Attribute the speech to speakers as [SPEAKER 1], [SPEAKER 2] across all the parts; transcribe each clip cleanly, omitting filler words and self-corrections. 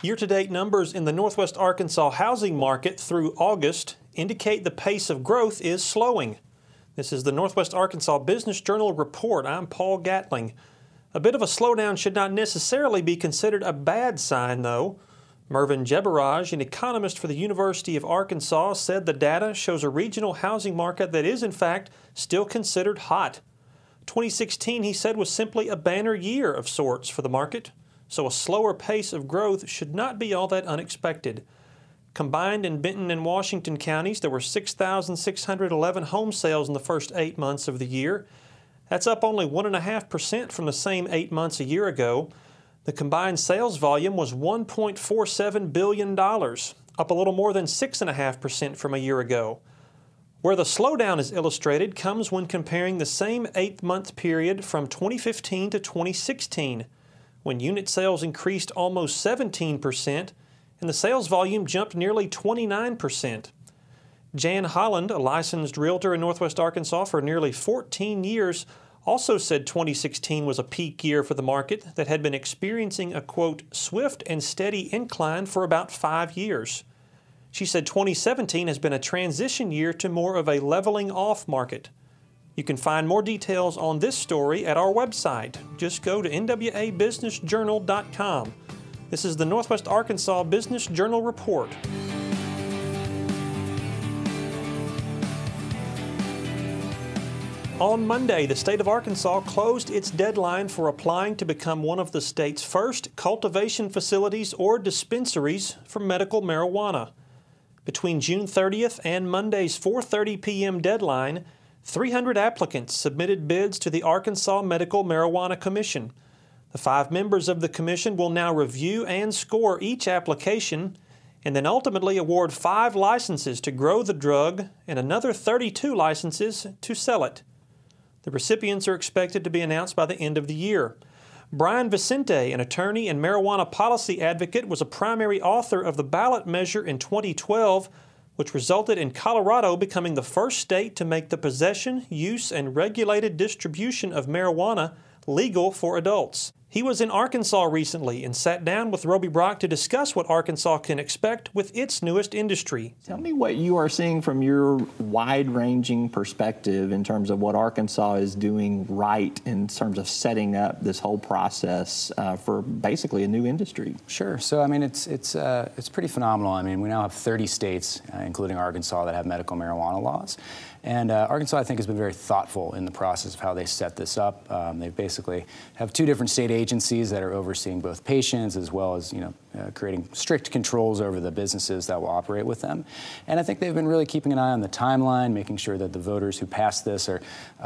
[SPEAKER 1] Year-to-date numbers in the Northwest Arkansas housing market through August indicate the pace of growth is slowing. This is the Northwest Arkansas Business Journal report. I'm Paul Gatling. A bit of a slowdown should not necessarily be considered a bad sign, though. Mervyn Jebaraj, an economist for the University of Arkansas, said the data shows a regional housing market that is, in fact, still considered hot. 2016, he said, was simply a banner year of sorts for the market, so a slower pace of growth should not be all that unexpected. Combined in Benton and Washington counties, there were 6,611 home sales in the first 8 months of the year. That's up only 1.5% from the same 8 months a year ago. The combined sales volume was $1.47 billion, up a little more than 6.5% from a year ago. Where the slowdown is illustrated comes when comparing the same 8-month period from 2015 to 2016, when unit sales increased almost 17% and the sales volume jumped nearly 29%. Jan Holland, a licensed realtor in Northwest Arkansas for nearly 14 years, also said 2016 was a peak year for the market that had been experiencing a, quote, swift and steady incline for about 5 years. She said 2017 has been a transition year to more of a leveling off market. You can find more details on this story at our website. Just go to nwabusinessjournal.com. This is the Northwest Arkansas Business Journal report. On Monday, the state of Arkansas closed its deadline for applying to become one of the state's first cultivation facilities or dispensaries for medical marijuana. Between June 30th and Monday's 4:30 p.m. deadline, 300 applicants submitted bids to the Arkansas Medical Marijuana Commission. The 5 members of the commission will now review and score each application and then ultimately award 5 licenses to grow the drug and another 32 licenses to sell it. The recipients are expected to be announced by the end of the year. Brian Vicente, an attorney and marijuana policy advocate, was a primary author of the ballot measure in 2012, which resulted in Colorado becoming the first state to make the possession, use, and regulated distribution of marijuana legal for adults. He was in Arkansas recently and sat down with Roby Brock to discuss what Arkansas can expect with its newest industry.
[SPEAKER 2] Tell me what you are seeing from your wide-ranging perspective in terms of what Arkansas is doing right in terms of setting up this whole process for basically a new industry.
[SPEAKER 3] Sure. So, I mean, it's pretty phenomenal. I mean, we now have 30 states, including Arkansas, that have medical marijuana laws. And Arkansas, I think, has been very thoughtful in the process of how they set this up. They basically have 2 different state agencies that are overseeing both patients as well as, creating strict controls over the businesses that will operate with them. And I think they've been really keeping an eye on the timeline, making sure that the voters who pass this are,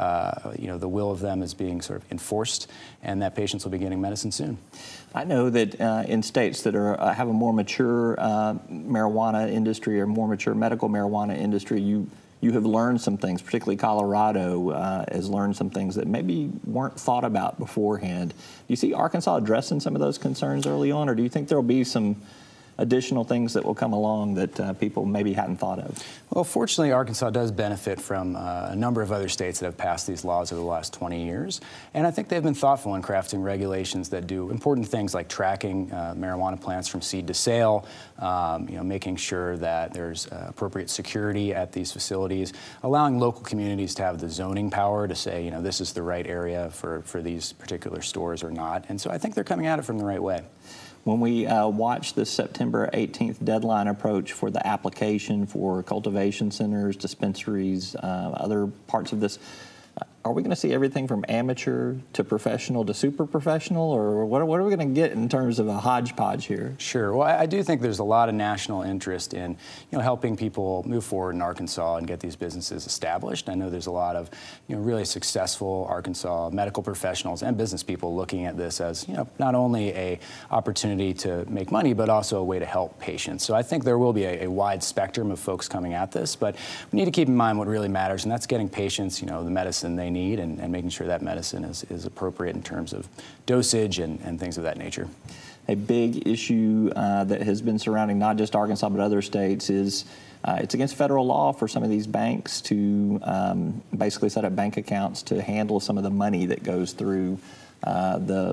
[SPEAKER 3] the will of them is being sort of enforced, and that patients will be getting medicine soon.
[SPEAKER 2] I know that in states that have a more mature marijuana industry or more mature medical marijuana industry, you have learned some things, particularly Colorado has learned some things that maybe weren't thought about beforehand. Do you see Arkansas addressing some of those concerns early on, or do you think there will be some additional things that will come along that people maybe hadn't thought of?
[SPEAKER 3] Well, fortunately, Arkansas does benefit from a number of other states that have passed these laws over the last 20 years. And I think they've been thoughtful in crafting regulations that do important things like tracking marijuana plants from seed to sale, making sure that there's appropriate security at these facilities, allowing local communities to have the zoning power to say, this is the right area for these particular stores or not. And so I think they're coming at it from the right way.
[SPEAKER 2] When we watch this September 18th deadline approach for the application for cultivation centers, dispensaries, other parts of this, are we going to see everything from amateur to professional to super professional, or what are we going to get in terms of a hodgepodge here?
[SPEAKER 3] Sure. Well, I do think there's a lot of national interest in helping people move forward in Arkansas and get these businesses established. I know there's a lot of really successful Arkansas medical professionals and business people looking at this as not only a opportunity to make money but also a way to help patients. So I think there will be a wide spectrum of folks coming at this, but we need to keep in mind what really matters, and that's getting patients the medicine they need and making sure that medicine is appropriate in terms of dosage and things of that nature.
[SPEAKER 2] A big issue that has been surrounding not just Arkansas but other states is it's against federal law for some of these banks to basically set up bank accounts to handle some of the money that goes through the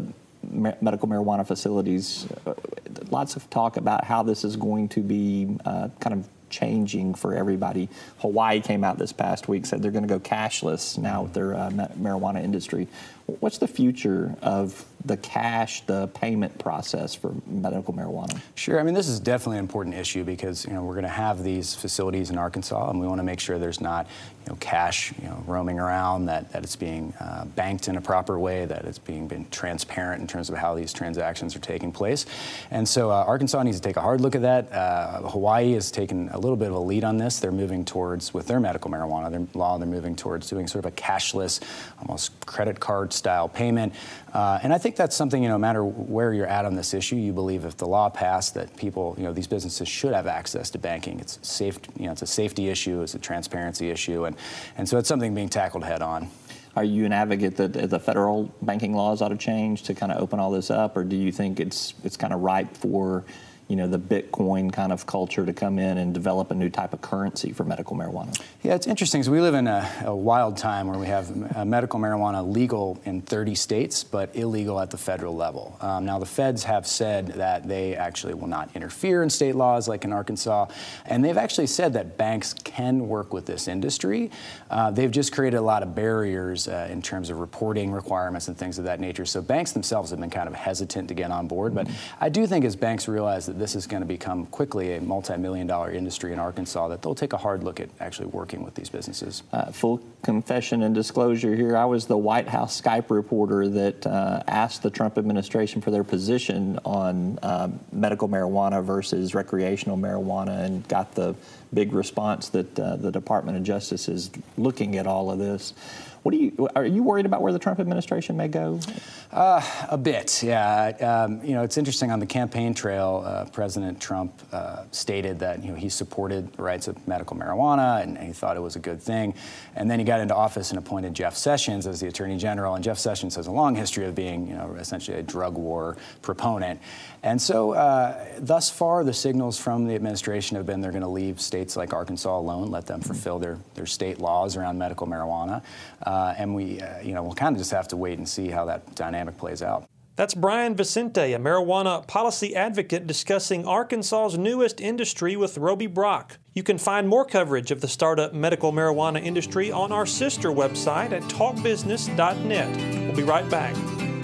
[SPEAKER 2] medical marijuana facilities. Lots of talk about how this is going to be kind of changing for everybody. Hawaii came out this past week, said they're going to go cashless now with their marijuana industry. What's the future of the payment process for medical marijuana?
[SPEAKER 3] Sure. I mean, this is definitely an important issue because, we're going to have these facilities in Arkansas, and we want to make sure there's not, cash, roaming around, that it's being banked in a proper way, that it's been transparent in terms of how these transactions are taking place. And so Arkansas needs to take a hard look at that. Hawaii has taken a little bit of a lead on this. They're moving towards, with their medical marijuana they're moving towards doing sort of a cashless, almost credit card style payment. And I think that's something, no matter where you're at on this issue, you believe if the law passed that people, these businesses should have access to banking. It's safe, it's a safety issue, it's a transparency issue, and so it's something being tackled head on.
[SPEAKER 2] Are you an advocate that the federal banking laws ought to change to kind of open all this up, or do you think it's kind of ripe for the Bitcoin kind of culture to come in and develop a new type of currency for medical marijuana?
[SPEAKER 3] Yeah, it's interesting. So we live in a wild time where we have medical marijuana legal in 30 states, but illegal at the federal level. Now, the feds have said that they actually will not interfere in state laws like in Arkansas, and they've actually said that banks can work with this industry. They've just created a lot of barriers in terms of reporting requirements and things of that nature. So banks themselves have been kind of hesitant to get on board, but I do think as banks realize that this is going to become quickly a multi-million-dollar industry in Arkansas, that they'll take a hard look at actually working with these businesses.
[SPEAKER 2] Full confession and disclosure here, I was the White House Skype reporter that asked the Trump administration for their position on medical marijuana versus recreational marijuana, and got the big response that the Department of Justice is looking at all of this. Are you worried about where the Trump administration may go?
[SPEAKER 3] A bit, yeah. It's interesting. On the campaign trail, President Trump stated that he supported the rights of medical marijuana and he thought it was a good thing. And then he got into office and appointed Jeff Sessions as the Attorney General. And Jeff Sessions has a long history of being, essentially a drug war proponent. And so, thus far, the signals from the administration have been they're going to leave states like Arkansas alone, let them fulfill their state laws around medical marijuana. And we'll kind of just have to wait and see how that dynamic plays out.
[SPEAKER 1] That's Brian Vicente, a marijuana policy advocate, discussing Arkansas's newest industry with Roby Brock. You can find more coverage of the startup medical marijuana industry on our sister website at talkbusiness.net. We'll be right back.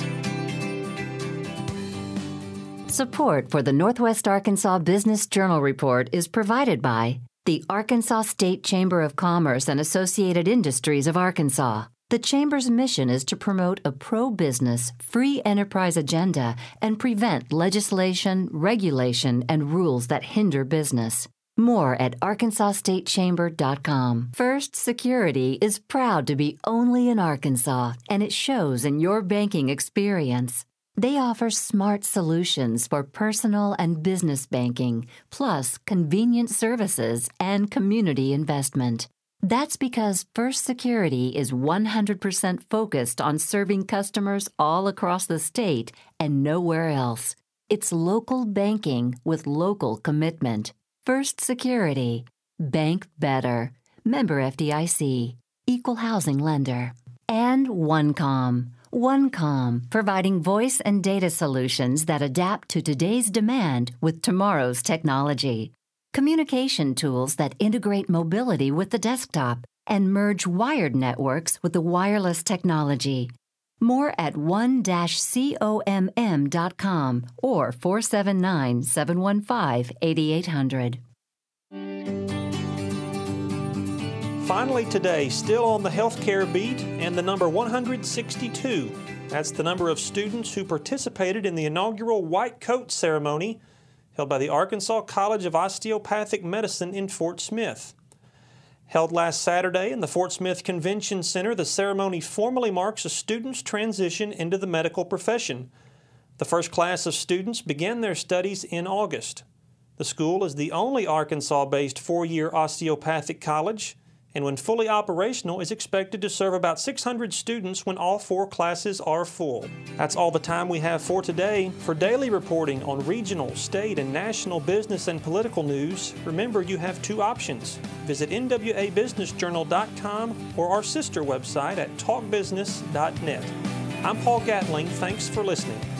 [SPEAKER 4] Support for the Northwest Arkansas Business Journal Report is provided by the Arkansas State Chamber of Commerce and Associated Industries of Arkansas. The Chamber's mission is to promote a pro-business, free enterprise agenda and prevent legislation, regulation, and rules that hinder business. More at arkansasstatechamber.com. First Security is proud to be only in Arkansas, and it shows in your banking experience. They offer smart solutions for personal and business banking, plus convenient services and community investment. That's because First Security is 100% focused on serving customers all across the state and nowhere else. It's local banking with local commitment. First Security. Bank better. Member FDIC. Equal housing lender. And OneComm. OneComm, providing voice and data solutions that adapt to today's demand with tomorrow's technology. Communication tools that integrate mobility with the desktop and merge wired networks with the wireless technology. More at one-comm.com or 479-715-8800.
[SPEAKER 1] Finally today, still on the healthcare beat, and the number 162. That's the number of students who participated in the inaugural White Coat ceremony held by the Arkansas College of Osteopathic Medicine in Fort Smith. Held last Saturday in the Fort Smith Convention Center, the ceremony formally marks a student's transition into the medical profession. The first class of students began their studies in August. The school is the only Arkansas-based four-year osteopathic college, and when fully operational is expected to serve about 600 students when all four classes are full. That's all the time we have for today. For daily reporting on regional, state, and national business and political news, remember you have two options. Visit nwabusinessjournal.com or our sister website at talkbusiness.net. I'm Paul Gatling. Thanks for listening.